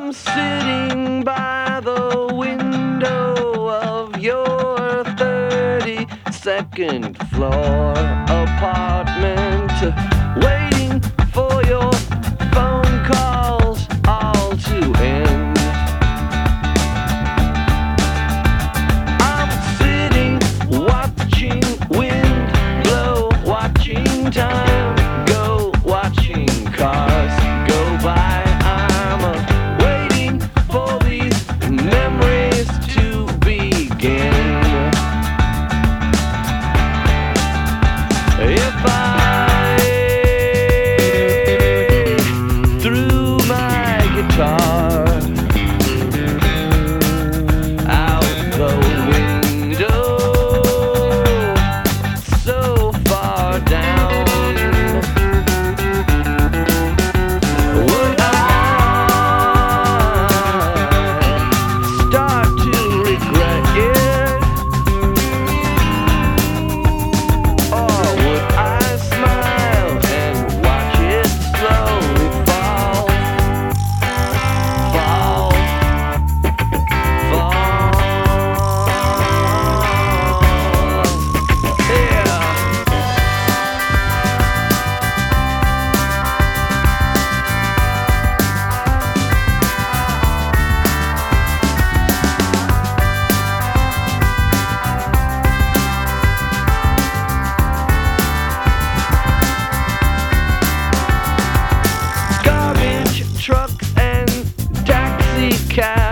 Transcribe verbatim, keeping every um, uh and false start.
I'm sitting by the window of your thirty-second floor apartment, waiting for your phone calls all to end. I'm sitting watching wind blow, watching time go, watching cars go by. I'm uh, waiting for these memories to begin. If I threw my guitar out the window so far down, would I start to regret it? Or would I smile and watch it slowly fall, fall, fall? Yeah. Garbage truck and taxi cab